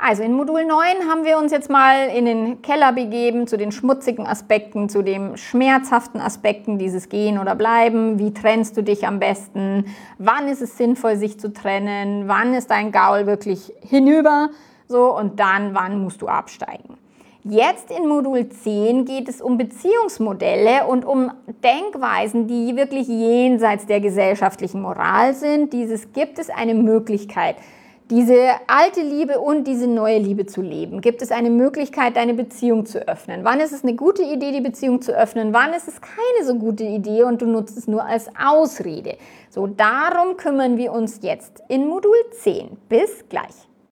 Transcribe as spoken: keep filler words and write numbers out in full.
Also in Modul neun haben wir uns jetzt mal in den Keller begeben, zu den schmutzigen Aspekten, zu den schmerzhaften Aspekten dieses Gehen oder Bleiben. Wie trennst du dich am besten? Wann ist es sinnvoll, sich zu trennen? Wann ist dein Gaul wirklich hinüber? So, und dann, wann musst du absteigen? Jetzt in Modul zehn geht es um Beziehungsmodelle und um Denkweisen, die wirklich jenseits der gesellschaftlichen Moral sind. Dieses gibt es eine Möglichkeit, diese alte Liebe und diese neue Liebe zu leben. Gibt es eine Möglichkeit, deine Beziehung zu öffnen? Wann ist es eine gute Idee, die Beziehung zu öffnen? Wann ist es keine so gute Idee und du nutzt es nur als Ausrede? So, darum kümmern wir uns jetzt in Modul zehn. Bis gleich.